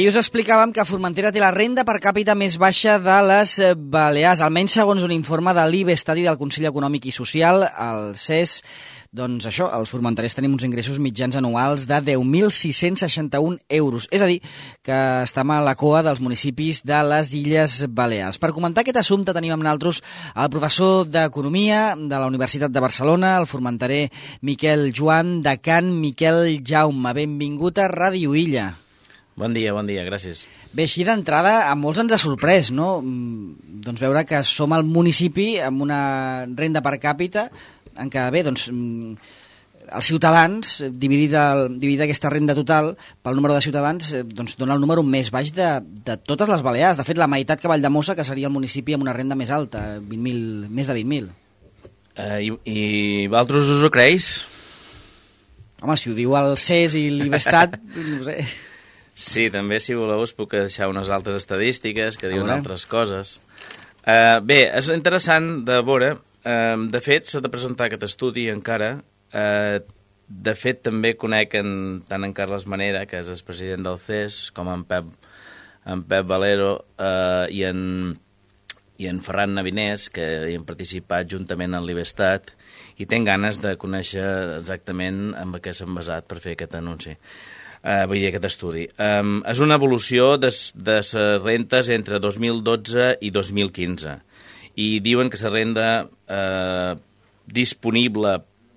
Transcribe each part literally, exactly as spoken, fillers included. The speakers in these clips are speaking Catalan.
ahir us explicàvem que Formentera té la renda per càpita més baixa de les Balears, almenys segons un informe de l'I B E Study del Consell Econòmic i Social, el C E S. Doncs això, els formenterers tenim uns ingressos mitjans anuals de deu mil sis-cents seixanta-un euros, és a dir, que estem a la cua dels municipis de les Illes Balears. Per comentar aquest assumpte tenim amb nosaltres el professor d'Economia de la Universitat de Barcelona, el formenterer Miquel Joan, decán Miquel Jaume. Benvingut a Ràdio Illa. Bon dia, bon dia, gràcies. Bé, així d'entrada, a molts ens ha sorprès, no? Doncs veure que som el municipi amb una renda per càpita en què, bé, doncs, els ciutadans, dividit, el, dividit aquesta renda total pel número de ciutadans, doncs dona el número més baix de, de totes les Balears. De fet, la meitat que Valldemossa, que seria el municipi amb una renda més alta, vint mil, més de vint mil. Uh, i, I vosaltres us ho creus? Home, si ho diu el C E S i l'I B E Stat, no sé. Sí, també, si voleu, us puc deixar unes altres estadístiques que diuen altres coses. Uh, bé, és interessant de veure. Uh, de fet, s'ha de presentar aquest estudi encara. Uh, de fet, també conec en, tant en Carles Manera, que és el president del C E S, com en Pep, en Pep Valero uh, i, en, i en Ferran Navinés, que hi han participat juntament en l'I B E Stat, i tenen ganes de conèixer exactament en què s'han basat per fer aquest anunci. Uh, vull dir, aquest estudi. Um, és una evolució de, de les rentes entre dos mil dotze i dos mil quinze. I diuen que la renda eh, disponible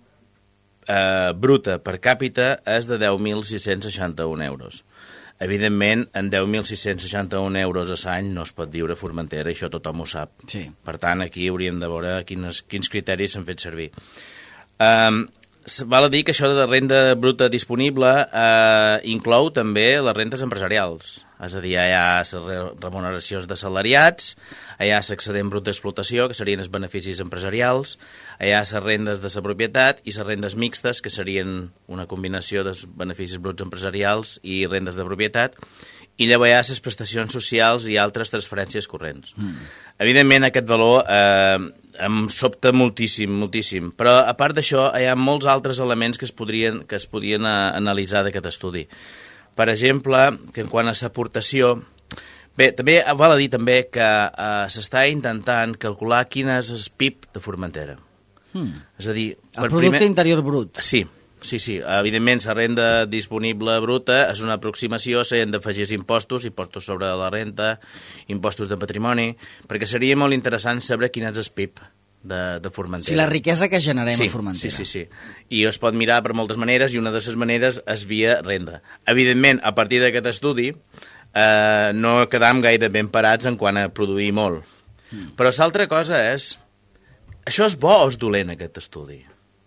eh, bruta per càpita és de deu mil sis-cents seixanta-un euros. Evidentment, en deu mil sis-cents seixanta-un euros a l'any no es pot viure a Formentera, això tothom ho sap. Sí. Per tant, aquí hauríem de veure quines, quins criteris s'han fet servir. Um, val a dir que això de renda bruta disponible eh, inclou també les rentes empresarials. És a dir, hi ha les remuneracions de salariats, hi ha l'excedent brut d'explotació, que serien els beneficis empresarials, hi ha les rendes de la propietat i les rendes mixtes, que serien una combinació dels beneficis bruts empresarials i rendes de propietat, i llavors hi ha les prestacions socials i altres transferències corrents. Mm. Evidentment, aquest valor eh, em sobta moltíssim, moltíssim, però a part d'això hi ha molts altres elements que es podrien, que es podrien eh, analitzar d'aquest estudi. Per exemple, que en quant a l'aportació... Bé, també val a dir també que eh, s'està intentant calcular quin és el P I B de Formentera. Hmm. És a dir... El producte primer... interior brut. Sí, sí, sí. Evidentment, la renda disponible bruta és una aproximació, s'han d'afegir impostos, impostos sobre la renta, impostos de patrimoni, perquè seria molt interessant saber quin és el P I B de, de Formentera. Sí, la riquesa que generem sí, a Formentera. Sí, sí, sí. I es pot mirar per moltes maneres i una de les maneres és via renda. Evidentment, a partir d'aquest estudi, eh, no quedam gaire ben parats en quant a produir molt. Mm. Però l'altra cosa és, això és bo o és dolent, aquest estudi?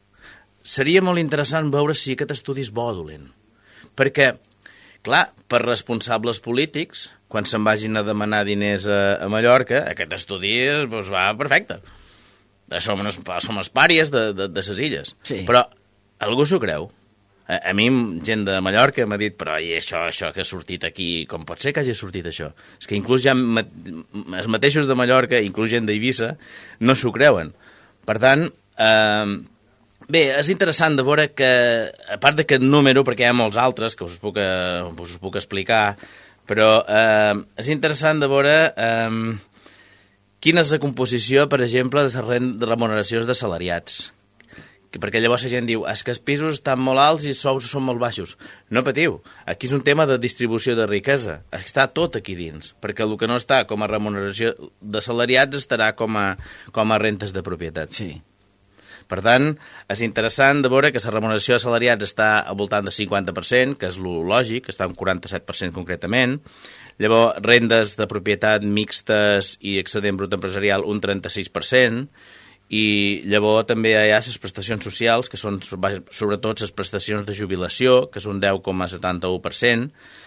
Seria molt interessant veure si aquest estudi és bo o dolent. Perquè, clar, per responsables polítics, quan se'n vagin a demanar diners a, a Mallorca, aquest estudi doncs, va perfecte. Som, unes, som els pàries de, de, de ses illes. Sí. Però algú s'ho creu. A, a mi, gent de Mallorca m'ha dit, però i això, això que ha sortit aquí, com pot ser que hagi sortit això? És que inclús ja ma, els mateixos de Mallorca, inclús gent d'Eivissa, no s'ho creuen. Per tant, eh, bé, és interessant de veure que, a part d'aquest número, perquè hi ha molts altres que us puc, us puc explicar, però eh, és interessant de veure... Eh, quina és la composició, per exemple, de les remuneracions de salariats? Perquè llavors la gent diu, és que els pisos estan molt alts i els sous són molt baixos. No patiu, aquí és un tema de distribució de riquesa. Està tot aquí dins, perquè el que no està com a remuneració de salariats estarà com a, com a rentes de propietat. Sí. Per tant, és interessant de veure que la remuneració de salariats està al voltant del cinquanta per cent, que és el lògic, està un quaranta-set per cent concretament. Llavors, rendes de propietat mixtes i excedent brut empresarial un trenta-sis per cent, i llavors també hi ha les prestacions socials, que són sobretot les prestacions de jubilació, que és un deu coma setanta-u per cent,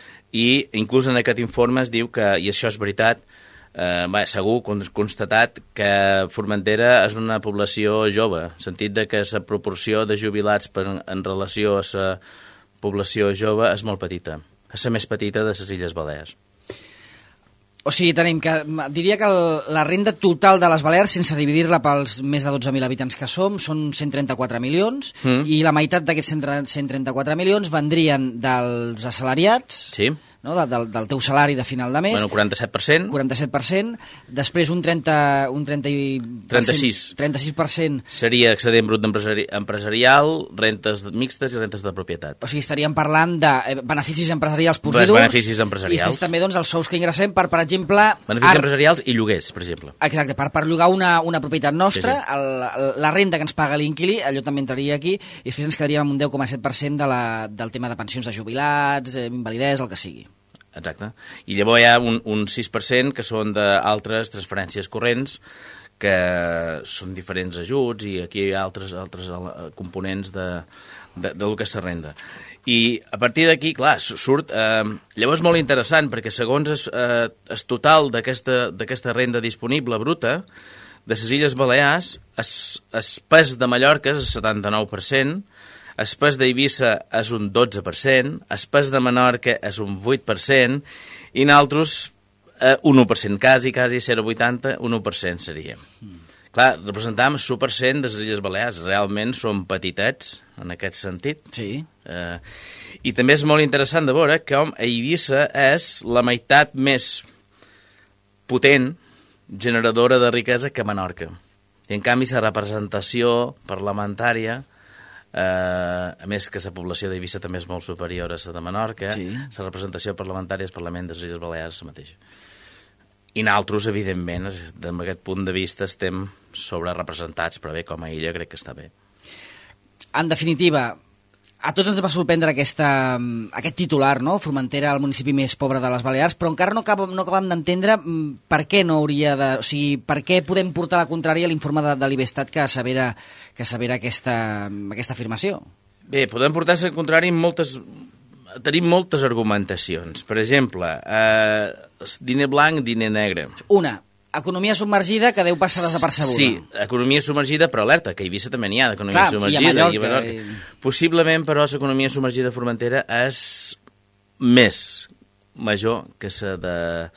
i inclús en aquest informe es diu que, i això és veritat, eh, va, segur constatat que Formentera és una població jove, en el sentit de que la proporció de jubilats per, en relació a la població jove és molt petita, és la més petita de les Illes Balears. O sigui, tenim que, diria que el, la renda total de les Balears, sense dividir-la pels més de dotze mil habitants que som, són cent trenta-quatre milions, mm. i la meitat d'aquests cent trenta-quatre milions vendrien dels assalariats, sí. no? de, del, del teu salari de final de mes. Bueno, quaranta-set per cent. quaranta-set per cent. Després un trenta... Un trenta trenta-sis. trenta-sis per cent. Seria excedent brut empresari empresarial, rentes mixtes i rentes de propietat. O sigui, estaríem parlant de beneficis empresarials positius. Beneficis empresarials. I després també doncs, els sous que ingressem per, per exemple... Beneficis ar... empresarials i lloguers, per exemple. Exacte, per, per llogar una, una propietat nostra, sí, sí. El, la renda que ens paga l'inquilí, allò també entraria aquí, i després ens quedaríem amb un deu coma set per cent de la, del tema de pensions de jubilats, eh, invalidesa, el que sigui. Exacte. I llavors hi ha un, un sis per cent que són d'altres transferències corrents, que són diferents ajuts, i aquí hi ha altres, altres components de, de, del que és la renda. I a partir d'aquí, clar, surt... Eh, llavors és molt interessant, perquè segons el eh, es total d'aquesta renda disponible bruta, de les Illes Balears, el pes de Mallorca és el setanta-nou per cent, el pes d'Eivissa és un dotze per cent, el pes de Menorca és un vuit per cent, i nosaltres eh, un u per cent, quasi, quasi zero coma vuitanta, un u per cent seria. Mm. Clar, representam el u per cent de les Illes Balears, realment són petitets en aquest sentit. Sí. Eh, I també és molt interessant de veure que a Eivissa és la meitat més potent generadora de riquesa que Menorca. I en canvi la representació parlamentària, eh, a més que la població d'Eivissa també és molt superior a la de Menorca, sí. La representació parlamentària del Parlament de les Illes Balears és la mateixa. I nosaltres, evidentment, des d'aquest punt de vista estem sobrerepresentats, però bé, com a illa crec que està bé. En definitiva, a tots ens va sorprendre aquesta, aquest titular, no? Formentera, el municipi més pobre de les Balears, però encara no acabem, no acabem d'entendre per què no hauria de... O sigui, per què podem portar la contrària a l'informe de, de l'Ibestat que assevera, que assevera aquesta, aquesta afirmació? Bé, podem portar la contrària en moltes... Tenim moltes argumentacions. Per exemple, eh, diner blanc, diner negre. Una, economia submergida que deu passar desapercebuda. Sí, economia submergida, però alerta, que a Eivissa també n'hi ha d'economia submergida. I a Mallorca. I a Mallorca. I... Possiblement, però, l'economia submergida Formentera és més major que la de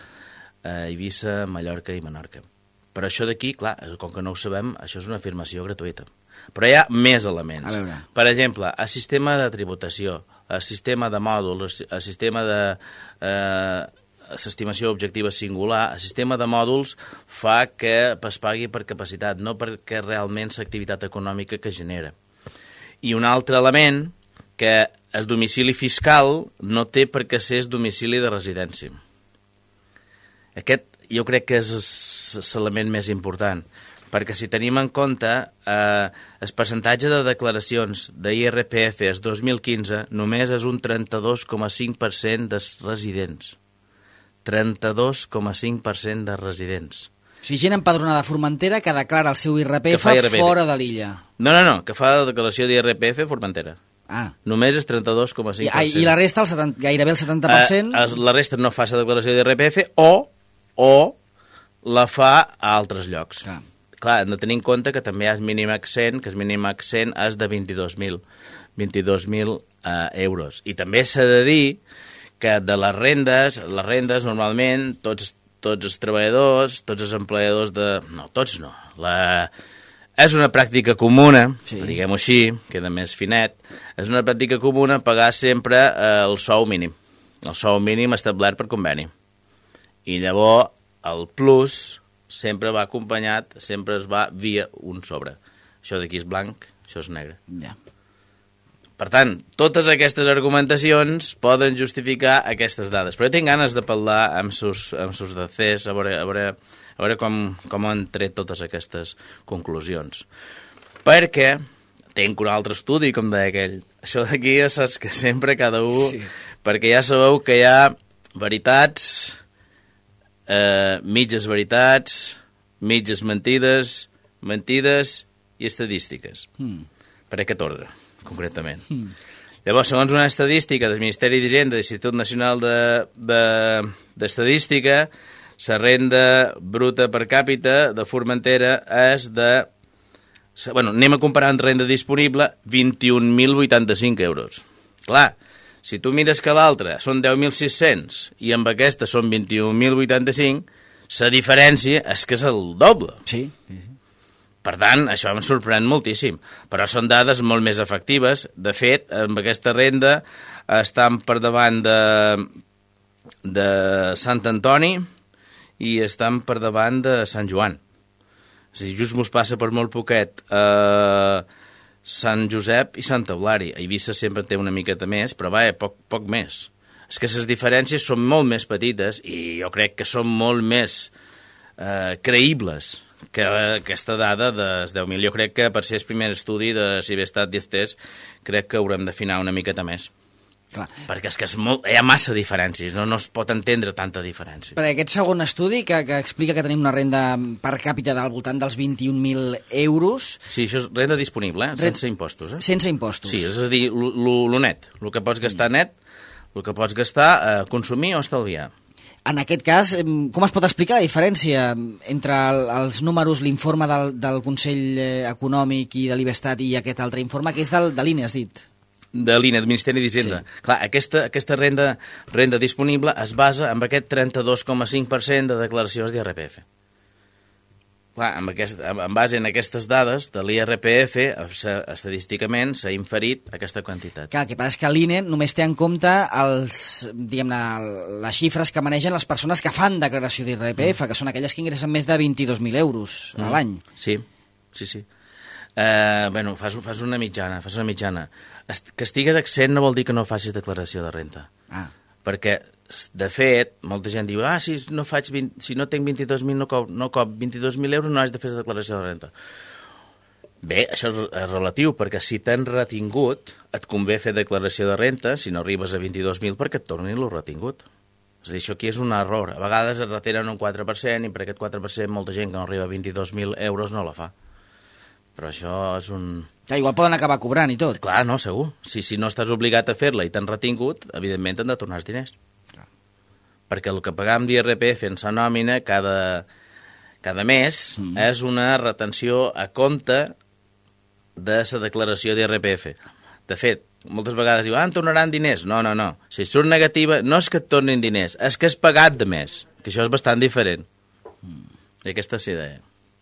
eh, Eivissa, Mallorca i Menorca. Però això d'aquí, clar, com que no ho sabem, això és una afirmació gratuïta. Però hi ha més elements. Per exemple, el sistema de tributació, el sistema de mòdul, el sistema de eh, l'estimació objectiva singular, el sistema de mòduls fa que es pagui per capacitat, no perquè realment l'activitat econòmica que genera. I un altre element, que el domicili fiscal no té per què ser el domicili de residència. Aquest jo crec que és l'element més important, perquè si tenim en compte eh, el percentatge de declaracions d'I R P F el dos mil quinze només és un trenta-dos coma cinc per cent dels residents. trenta-dos coma cinc per cent de residents. O sigui, gent empadronada a Formentera que declara el seu I R P F, I R P F fora de l'illa. No, no, no, que fa la declaració d'I R P F a Formentera. Ah. Només és trenta-dos coma cinc per cent. I, I la resta, el setanta, gairebé el setanta per cent? Eh, la resta no fa la declaració d'I R P F o, o la fa a altres llocs. Clar. Clar, hem de tenir en compte que també hi ha el mínim accent, que el mínim accent és de vint-i-dos mil vint-i-dos mil eh, euros. I també s'ha de dir que de les rendes, les rendes normalment, tots, tots els treballadors, tots els empleadors de... No, tots no. La... És una pràctica comuna, sí. Diguem-ho així, queda més finet, és una pràctica comuna pagar sempre eh, el sou mínim. El sou mínim establert per conveni. I llavors el plus sempre va acompanyat, sempre es va via un sobre. Això d'aquí és blanc, això és negre. Ja. Per tant, totes aquestes argumentacions poden justificar aquestes dades. Però jo tinc ganes de parlar amb sus, amb sus de C E S, a veure, a veure, a veure com, com han tret totes aquestes conclusions. Perquè tinc un altre estudi, com deia aquell. Això d'aquí ja saps que sempre cada un... Sí. Perquè ja sabeu que hi ha veritats... Uh, mitges veritats, mitges mentides, mentides i estadístiques. Mm. Per aquest ordre, concretament. Mm. Llavors, segons una estadística del Ministeri d'Hisenda, de l'Institut Nacional d'Estadística, de, de la renda bruta per càpita de Formentera és de... Bueno, anem a comparar amb renda disponible, vint-i-un mil vuitanta-cinc euros. Clar, si tu mires que l'altra són deu mil sis-cents i amb aquesta són vint-i-un mil vuitanta-cinc, la diferència és que és el doble. Sí, sí. Per tant, això em sorprèn moltíssim. Però són dades molt més efectives. De fet, amb aquesta renda estan per davant de, de Sant Antoni i estan per davant de Sant Joan. És a dir, just mos passa per molt poquet eh, Sant Josep i Sant Eulari. A Eivissa sempre té una miqueta més, però va, poc, poc més. És que les diferències són molt més petites i jo crec que són molt més eh, creïbles que aquesta dada dels deu mil. Jo crec que per ser el primer estudi de si bé estat diez test, crec que haurem d'afinar una miqueta més. Clar. Perquè és que és molt, hi ha massa diferències, no, no es pot entendre tanta diferència. Per aquest segon estudi, que, que explica que tenim una renda per càpita del voltant dels vint-i-un mil euros... Sí, això és renda disponible, eh? Sense impostos. Eh? Sense impostos. Sí, és a dir, el net, el que pots gastar net, el que pots gastar, eh, consumir o estalviar. En aquest cas, com es pot explicar la diferència entre el, els números, l'informe del, del Consell Econòmic i de l'Ibestat i aquest altre informe, que és del, de l'I N E, has dit? De l'I N E, del Ministeri d'Hisenda. Sí. Clar, aquesta, aquesta renda, renda disponible es basa en aquest trenta-dos coma cinc per cent de declaracions d'I R P F. Clar, amb, aquest, en base en aquestes dades de l'I R P F, estadísticament s'ha inferit aquesta quantitat. Clar, el que passa és que l'I N E només té en compte els, diguem-ne, les xifres que manegen les persones que fan declaració d'I R P F, mm. que són aquelles que ingressen més de vint-i-dos mil euros mm. a l'any. Sí, sí, sí. Uh, bueno, fas, fas una mitjana, fas una mitjana. Que estigues exempt no vol dir que no facis declaració de renta. Ah. Perquè, de fet, molta gent diu, ah, si no, faig vint, si no tenc vint-i-dos mil, no cop, no cop vint-i-dos mil euros, no has de fer declaració de renta. Bé, això és relatiu, perquè si t'han retingut, et convé fer declaració de renta si no arribes a vint-i-dos mil perquè et tornin lo retingut. És a dir, això aquí és un error. A vegades es retenen un quatre per cent i per aquest quatre per cent molta gent que no arriba a vint-i-dos mil euros no la fa. Però això és un... Ja, igual poden acabar cobrant i tot. Clar, no, segur. Si, si no estàs obligat a fer-la i t'han retingut, evidentment t'han de tornar els diners. Clar. Perquè el que pagam d'I R P F en sa nòmina cada, cada mes mm. és una retenció a compte de sa declaració d'I R P F. De fet, moltes vegades diuen, ah, em tornaran diners. No, no, no. Si surt negativa, no és que et tornin diners, és que has pagat de més, que això és bastant diferent. Mm. I aquesta és la idea.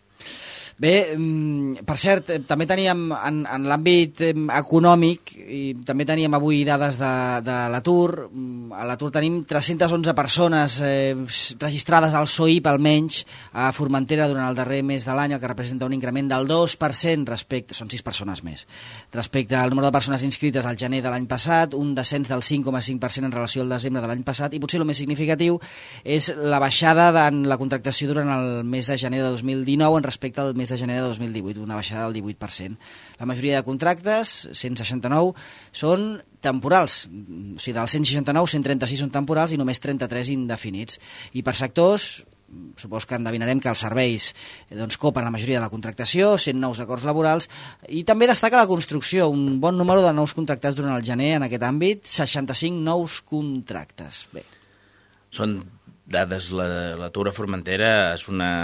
Bé, per cert, també teníem en, en l'àmbit econòmic i també teníem avui dades de, de l'atur. A l'atur tenim tres-centes onze persones eh, registrades al S O I P almenys a Formentera durant el darrer mes de l'any, el que representa un increment del dos per cent respecte, són sis persones més, respecte al número de persones inscrites al gener de l'any passat, un descens del cinc coma cinc per cent en relació al desembre de l'any passat, i potser el més significatiu és la baixada en la contractació durant el mes de gener de dos mil dinou en respecte al mes de gener de dos mil divuit, una baixada del divuit per cent. La majoria de contractes, cent seixanta-nou, són temporals. O sigui, dels cent seixanta-nou, cent trenta-sis són temporals i només trenta-tres indefinits. I per sectors, supos que endevinarem que els serveis doncs, copen la majoria de la contractació, cent nous acords laborals, i també destaca la construcció, un bon número de nous contractats durant el gener en aquest àmbit, seixanta-cinc nous contractes. Bé. Són dades, l'atur a Formentera és una...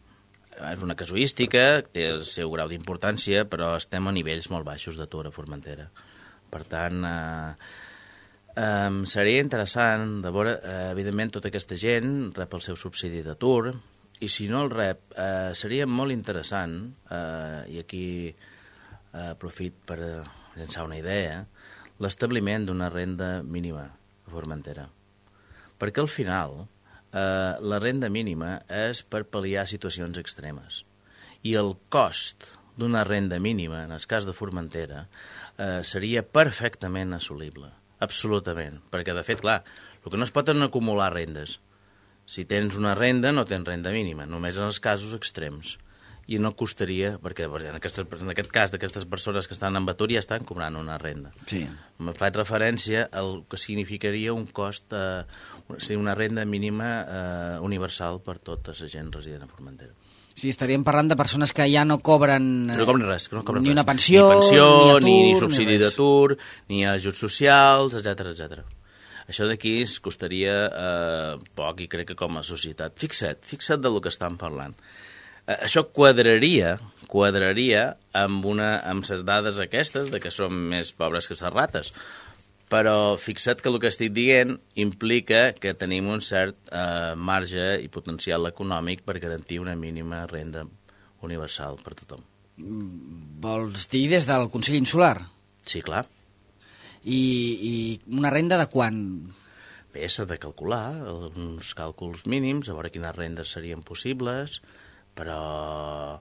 és una casuística, té el seu grau d'importància, però estem a nivells molt baixos d'atur a Formentera. Per tant, eh, eh, seria interessant de veure, eh, evidentment, tota aquesta gent rep el seu subsidi d'atur, i si no el rep, eh, seria molt interessant, eh, i aquí eh, aprofit per llançar una idea, l'establiment d'una renda mínima a Formentera. Perquè al final... Uh, la renda mínima és per pal·liar situacions extremes. I el cost d'una renda mínima, en el cas de Formentera, uh, seria perfectament assolible. Absolutament. Perquè, de fet, clar, el que no es poden acumular rendes. Si tens una renda, no tens renda mínima, només en els casos extrems. I no costaria, perquè en, aquestes, en aquest cas d'aquestes persones que estan en atur ja estan cobrant una renda. Sí. Me faig referència al que significaria un cost, eh, una renda mínima eh, universal per tota la gent resident a Formentera. Sí, estaríem parlant de persones que ja no cobren, no cobren res, que no cobren ni res. una pensió, ni, pensió, ni, atur, ni, ni subsidi ni d'atur, ni ajuts socials, etcètera, etcètera. Això d'aquí es costaria eh, poc i crec que com a societat. Fixa't, fixa't del que estan parlant. Eh, això quadraria, quadraria amb, una, amb les dades aquestes de que som més pobres que les rates. Però fixa't que el que estic dient implica que tenim un cert eh, marge i potencial econòmic per garantir una mínima renda universal per tothom. Vols dir des del Consell Insular? Sí, clar. I, i una renda de quan? bé, s'ha de calcular uns càlculs mínims, a veure quines rendes serien possibles, però,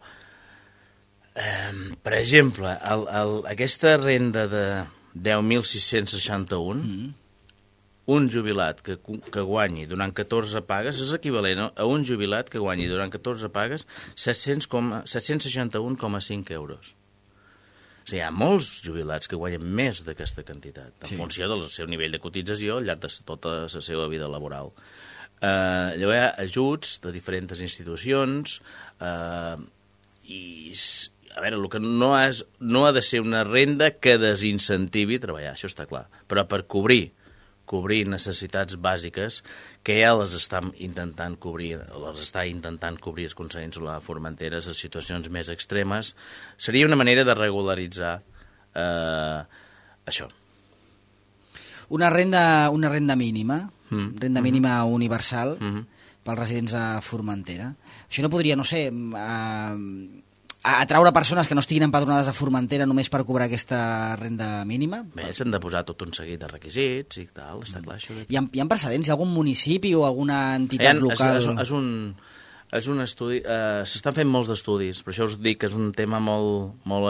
eh, per exemple, el, el, aquesta renda de deu mil sis-cents seixanta-un, mm. un jubilat que, que guanyi durant catorze pagues és equivalent a un jubilat que guanyi durant catorze pagues set-cents seixanta-un coma cinc euros. O sigui, hi ha molts jubilats que guanyen més d'aquesta quantitat, en sí. funció del seu nivell de cotització al llarg de tota la seva vida laboral. Eh, llavors hi ha ajuts de diferents institucions eh, i, a veure, el que no, és, no ha de ser una renda que desincentivi treballar, això està clar, però per cobrir cobrir necessitats bàsiques que ja les estan intentant cobrir, les està intentant cobrir els consells de la Formentera a situacions més extremes, seria una manera de regularitzar eh, això. Una renda, una renda mínima, mm. renda mínima mm-hmm. universal mm-hmm. pels residents a Formentera. Això no podria, no sé, eh, atraure persones que no estiguin empadronades a Formentera només per cobrar aquesta renda mínima? Bé, s'han de posar tot un seguit de requisits i tal, està clar això. Hi ha, hi ha precedents? Hi ha algun municipi o alguna entitat ha, local? És, és, és, un, és un estudi... Eh, s'estan fent molts d'estudis, per això us dic que és un tema molt... molt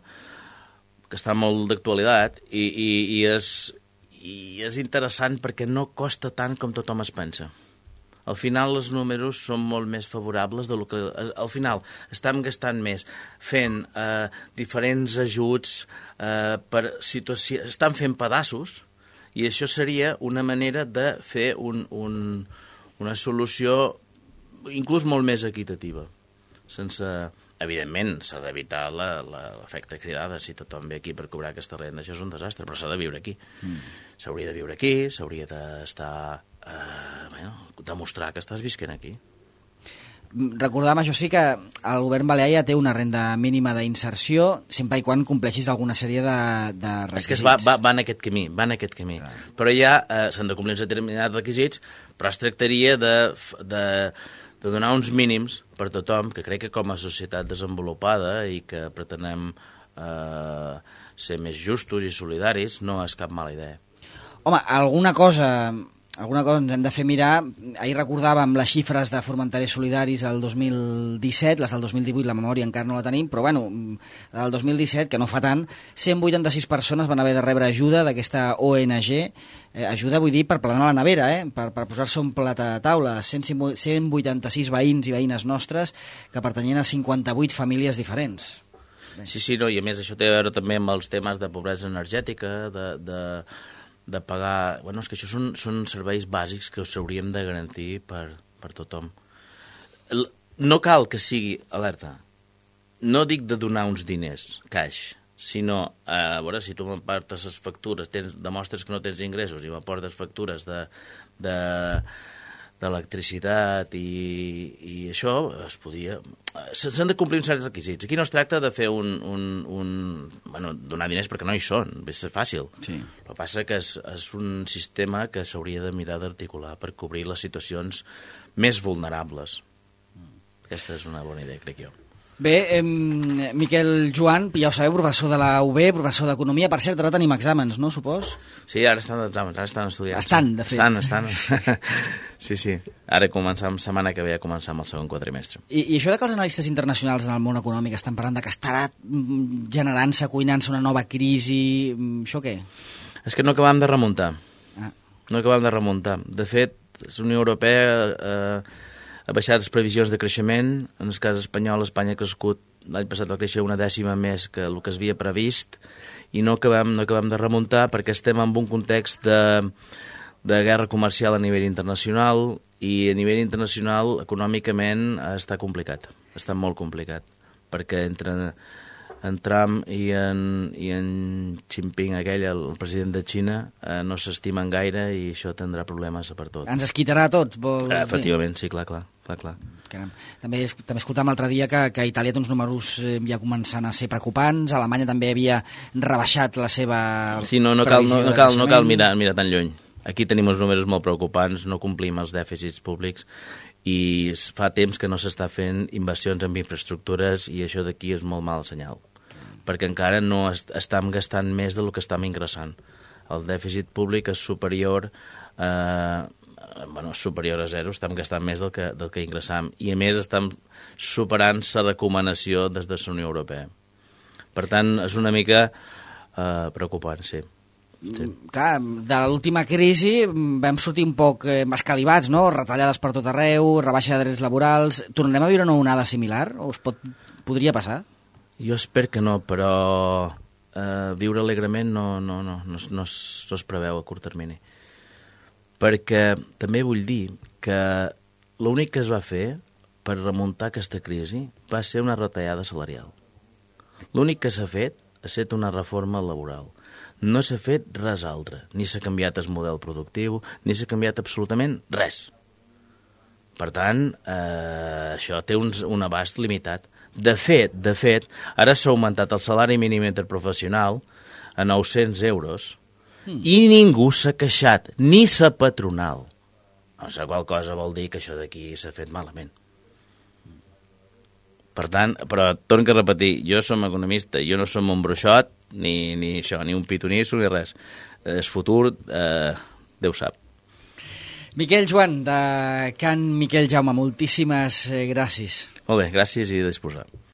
eh, que està molt d'actualitat i, i, i, és, i és interessant perquè no costa tant com tothom es pensa. Al final els números són molt més favorables del que... Al final estem gastant més fent eh, diferents ajuts eh, per situació... Estan fent pedaços i això seria una manera de fer un, un, una solució inclús molt més equitativa. Sense... Evidentment, s'ha d'evitar l'efecte cridada. Si tothom ve aquí per cobrar aquesta renda, això és un desastre, però s'ha de viure aquí. Mm. S'hauria de viure aquí, s'hauria d'estar... Eh, bueno, demostrar que estàs visquent aquí. Recordàvem, això sí, que el govern balear ja té una renda mínima d'inserció sempre i quan compleixis alguna sèrie de, de requisits. És que es va, va, va en aquest camí, va en aquest camí. Clar. Però ja eh, s'han de complir uns determinats requisits, però es tractaria de, de, de donar uns mínims per tothom, que crec que com a societat desenvolupada i que pretenem eh, ser més justos i solidaris, no és cap mala idea. Home, alguna cosa... Alguna cosa ens hem de fer mirar. Ahir recordàvem les xifres de Formenterers Solidaris del dos mil disset, les del dos mil divuit la memòria encara no la tenim, però bueno, la del dos mil disset, que no fa tant, cent vuitanta-sis persones van haver de rebre ajuda d'aquesta O N G, eh, ajuda vull dir per planar la nevera, eh, per, per posar-se un plat a taula, cent vuitanta-sis veïns i veïnes nostres que pertanyien a cinquanta-vuit famílies diferents. Sí, sí, no, i a més això té a veure també amb els temes de pobresa energètica, de... de... de pagar... Bueno, és que això són, són serveis bàsics que us hauríem de garantir per, per tothom. No cal que sigui, alerta, no dic de donar uns diners, cash, sinó, a veure, si tu m'aportes les factures, tens, demostres que no tens ingressos i m'aportes factures de... de d'electricitat i, i això es podia... S'han de complir uns certs requisits. Aquí no es tracta de fer un... un, un bueno, donar diners perquè no hi són, és fàcil. Sí. El que passa que és, és un sistema que s'hauria de mirar d'articular per cobrir les situacions més vulnerables. Aquesta és una bona idea, crec jo. Bé, eh, Miquel Joan, ja ho sabeu, professor de la U B, professor d'Economia. Per cert, ara tenim exàmens, no, supos? Sí, ara estan exàmens, ara estan estudiant. Estan, de fet. Estan, estan. Sí, sí. Ara començam, setmana que ve a començar amb el segon quadrimestre. I, I això de que els analistes internacionals en el món econòmic estan parlant de que estarà generant-se, cuinant-se una nova crisi, això què? És que no acabam de remuntar. Ah. No acabam de remuntar. De fet, la Unió Europea... Eh, ha baixat les previsions de creixement. En el cas espanyol, Espanya ha crescut, l'any passat va créixer una dècima més que el que es havia previst, i no acabem, no acabem de remuntar perquè estem en un context de, de guerra comercial a nivell internacional, i a nivell internacional, econòmicament, està complicat, està molt complicat, perquè entre en Trump i en, i en Xi Jinping, aquell, el president de Xina, eh, no s'estimen gaire i això tindrà problemes per tot. Ens esquitarà a tots, vol eh, efectivament, sí, clar, clar. clar, clar. Caram. També, també escoltàvem l'altre dia que, que Itàlia té uns números eh, ja començant a ser preocupants, Alemanya també havia rebaixat la seva sí, no, no cal, no, no cal, no cal mirar, mirar tan lluny. Aquí tenim uns números molt preocupants, no complim els dèficits públics, i fa temps que no s'està fent inversions en infraestructures, i això d'aquí és molt mal senyal, perquè encara no est estem gastant més del que estem ingressant. El dèficit públic és superior eh, bueno, superior a zero, estem gastant més del que, del que ingressam, i a més estem superant la recomanació des de la Unió Europea. Per tant, és una mica eh, preocupant, sí. Sí. Clar, de l'última crisi vam sortir un poc eh, escalivats, no? Retallades per tot arreu, rebaixa de drets laborals. Tornarem a viure una onada similar? O es pot, podria passar? Jo espero que no, però eh, viure alegrement no, no, no, no, es, no, es, no es preveu a curt termini. Perquè també vull dir que l'únic que es va fer per remuntar aquesta crisi va ser una retallada salarial. L'únic que s'ha fet ha estat una reforma laboral. No s'ha fet res altre, ni s'ha canviat el model productiu, ni s'ha canviat absolutament res. Per tant, eh, això té un, un abast limitat. De fet, de fet, ara s'ha augmentat el salari mínim interprofessional a nou-cents euros mm. i ningú s'ha queixat, ni la patronal. O sigui, qual cosa vol dir que això d'aquí s'ha fet malament. Per tant, però torno a repetir, jo som economista, jo no som un bruixot, ni, ni això, ni un pitonisso, ni res. El futur, eh, Déu sap. Miquel Joan, de Can Miquel Jaume, moltíssimes gràcies. Molt bé, gràcies i a disposar.